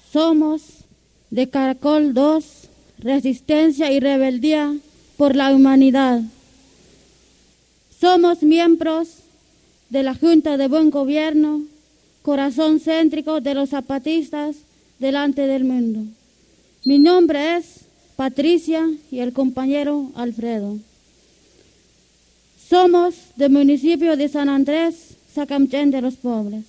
Somos de Caracol 2, Resistencia y Rebeldía por la Humanidad. Somos miembros de la Junta de Buen Gobierno, corazón céntrico de los zapatistas delante del mundo. Mi nombre es Patricia y el compañero Alfredo. Somos del municipio de San Andrés, Sacamchen de los Pobres.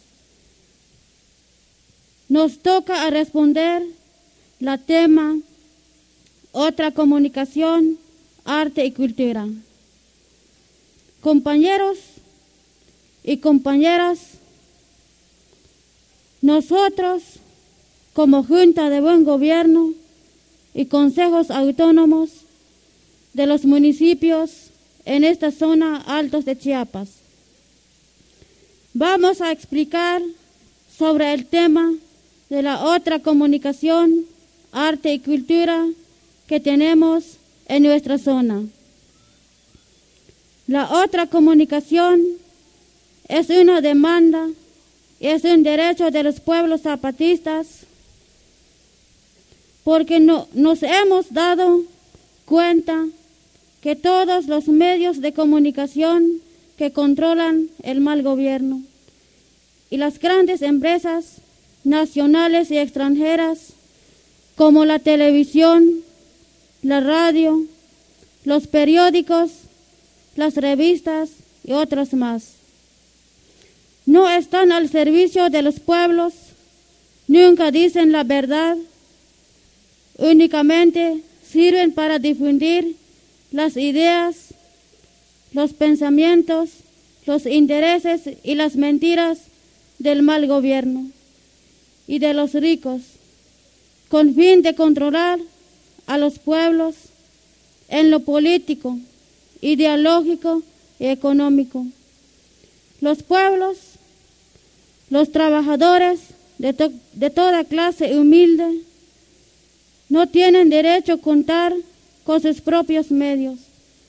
Nos toca a responder la tema Otra comunicación, arte y cultura. Compañeros y compañeras, nosotros como Junta de Buen Gobierno y consejos autónomos de los municipios en esta zona altos de Chiapas, vamos a explicar sobre el tema de la otra comunicación, arte y cultura que tenemos en nuestra zona. La otra comunicación es una demanda y es un derecho de los pueblos zapatistas, porque nos hemos dado cuenta que todos los medios de comunicación que controlan el mal gobierno y las grandes empresas nacionales y extranjeras como la televisión, la radio, los periódicos, las revistas y otros más, no están al servicio de los pueblos, nunca dicen la verdad, únicamente sirven para difundir las ideas, los pensamientos, los intereses y las mentiras del mal gobierno y de los ricos, con fin de controlar a los pueblos en lo político, ideológico y económico. Los pueblos, los trabajadores de toda clase humilde, no tienen derecho a contar con sus propios medios.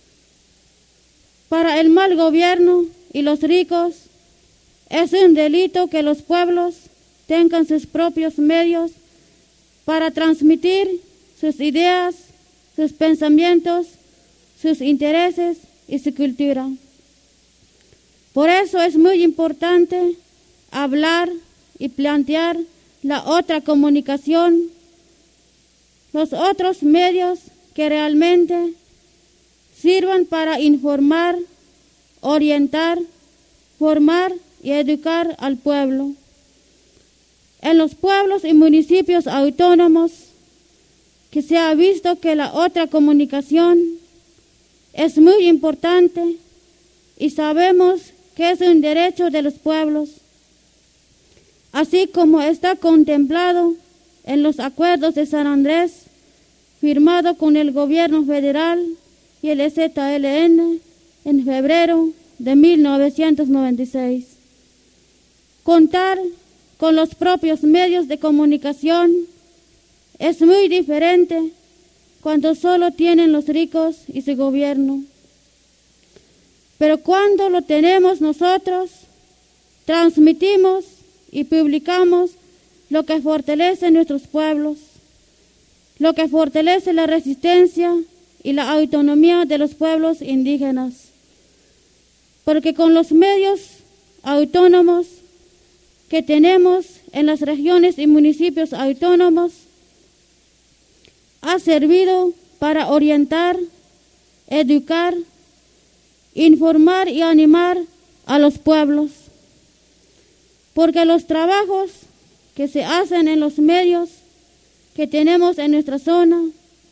Para el mal gobierno y los ricos, es un delito que los pueblos tengan sus propios medios para transmitir sus ideas, sus pensamientos, sus intereses y su cultura. Por eso es muy importante hablar y plantear la otra comunicación, los otros medios que realmente sirvan para informar, orientar, formar y educar al pueblo. En los pueblos y municipios autónomos, que se ha visto que la otra comunicación es muy importante y sabemos que es un derecho de los pueblos, así como está contemplado en los acuerdos de San Andrés, firmado con el gobierno federal y el EZLN en febrero de 1996. Contar con los propios medios de comunicación es muy diferente cuando solo tienen los ricos y su gobierno. Pero cuando lo tenemos nosotros, transmitimos y publicamos lo que fortalece nuestros pueblos, lo que fortalece la resistencia y la autonomía de los pueblos indígenas. Porque con los medios autónomos que tenemos en las regiones y municipios autónomos, ha servido para orientar, educar, informar y animar a los pueblos. Porque los trabajos que se hacen en los medios que tenemos en nuestra zona,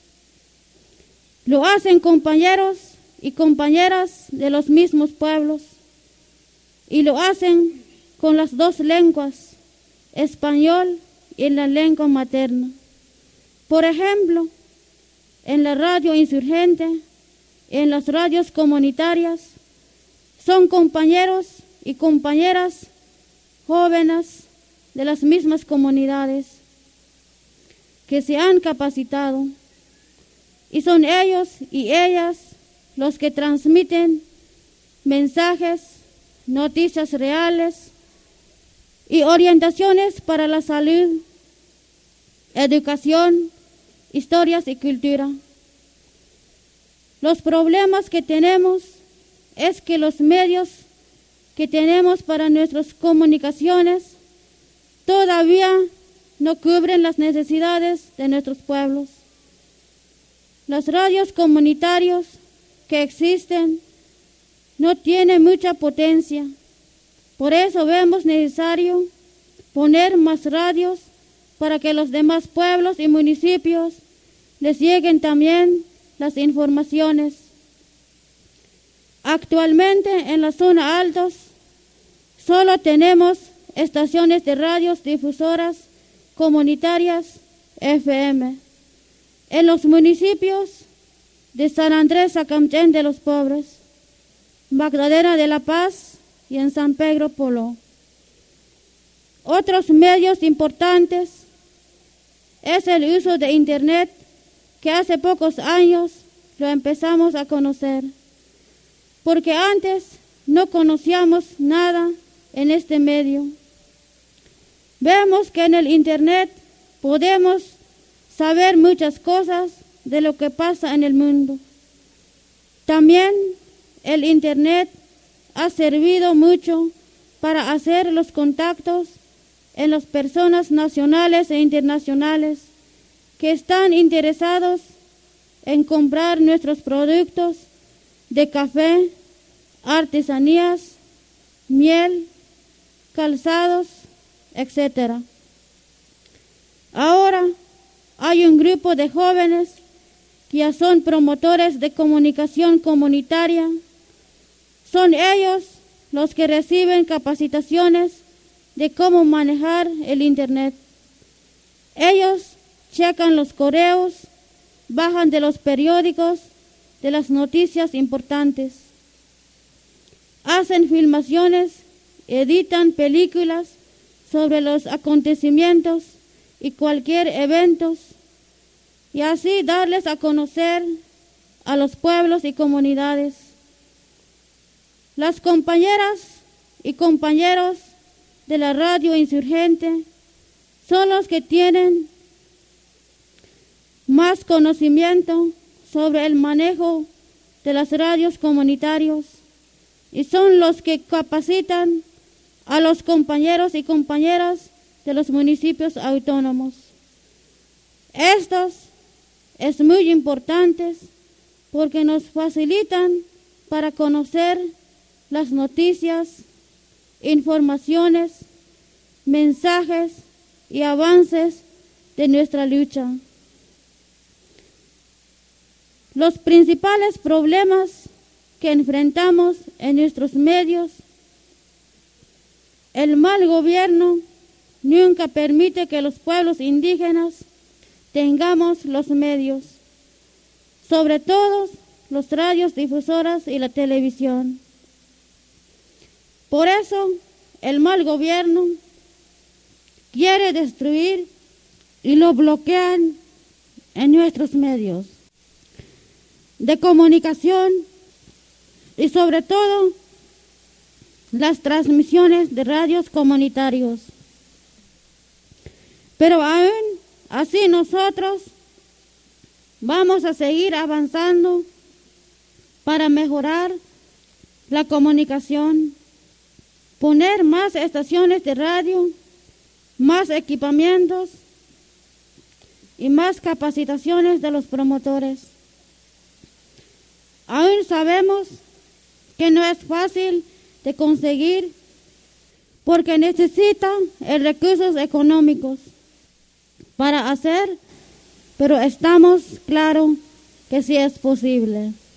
lo hacen compañeros y compañeras de los mismos pueblos, y lo hacen con las dos lenguas, español y la lengua materna. Por ejemplo, en la radio insurgente, en las radios comunitarias, son compañeros y compañeras jóvenes de las mismas comunidades que se han capacitado, y son ellos y ellas los que transmiten mensajes, noticias reales y orientaciones para la salud, educación, historias y cultura. Los problemas que tenemos es que los medios que tenemos para nuestras comunicaciones todavía no cubren las necesidades de nuestros pueblos. Las radios comunitarios que existen no tienen mucha potencia. Por eso vemos necesario poner más radios para que los demás pueblos y municipios les lleguen también las informaciones. Actualmente en la zona altos solo tenemos estaciones de radios difusoras comunitarias FM. En los municipios de San Andrés Sacamchén de los Pobres, Magdalena de la Paz y en San Pedro Polo. Otros medios importantes es el uso de Internet, que hace pocos años lo empezamos a conocer, porque antes no conocíamos nada en este medio. Vemos que en el Internet podemos saber muchas cosas de lo que pasa en el mundo. También el Internet ha servido mucho para hacer los contactos en las personas nacionales e internacionales que están interesados en comprar nuestros productos de café, artesanías, miel, calzados, etc. Ahora hay un grupo de jóvenes que ya son promotores de comunicación comunitaria. Son ellos los que reciben capacitaciones de cómo manejar el Internet. Ellos checan los correos, bajan de los periódicos, de las noticias importantes, hacen filmaciones, editan películas sobre los acontecimientos y cualquier evento, y así darles a conocer a los pueblos y comunidades. Las compañeras y compañeros de la radio insurgente son los que tienen más conocimiento sobre el manejo de las radios comunitarios y son los que capacitan a los compañeros y compañeras de los municipios autónomos. Estos es muy importantes porque nos facilitan para conocer las noticias, informaciones, mensajes y avances de nuestra lucha. Los principales problemas que enfrentamos en nuestros medios: el mal gobierno nunca permite que los pueblos indígenas tengamos los medios, sobre todo los radios difusoras y la televisión. Por eso, el mal gobierno quiere destruir y lo bloquean en nuestros medios de comunicación y sobre todo las transmisiones de radios comunitarios. Pero aún así nosotros vamos a seguir avanzando para mejorar la comunicación, poner más estaciones de radio, más equipamientos y más capacitaciones de los promotores. Aún sabemos que no es fácil de conseguir porque necesita recursos económicos para hacer, pero estamos claros que sí es posible.